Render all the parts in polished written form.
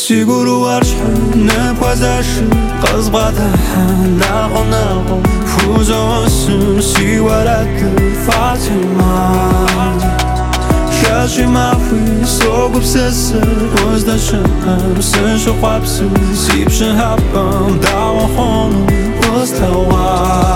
Сигурууар шхнэпхазаши Казбатахан нахо Фузосын сивараты Фатима Шашимафы согупсысы Оздашым сыншы хвапсы Сипшын хапам Дауахон Остава.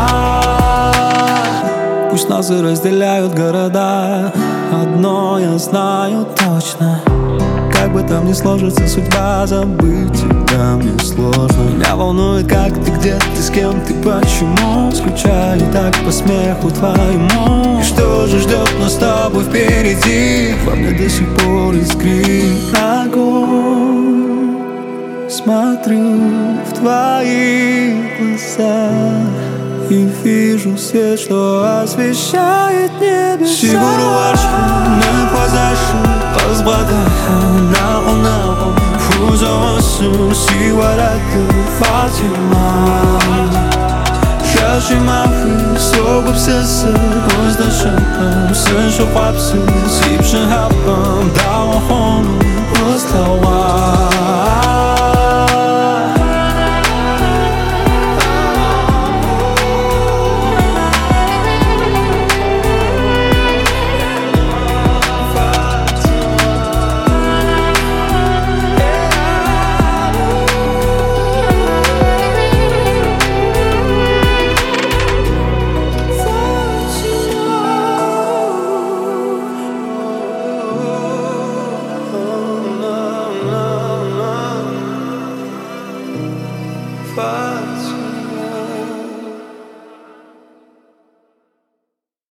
Пусть нас и разделяют города, одно я знаю точно: как бы там ни сложится судьба, забыть тебя мне сложно. Меня волнует, как ты, где ты, с кем ты, почему. Скучаю так по смеху твоему. И что же ждет нас с тобой впереди? Во мне до сих пор искрит огонь. Смотрю в твои глаза и вижу свет, что освещает небеса. Сигурууар шхнэпхазаши Казбатахан нахо Фузосын сивараты Фатима Шашимафы согупсысы Оздашым сыншы хвапсы Сипшын хапам Дауахон Остава.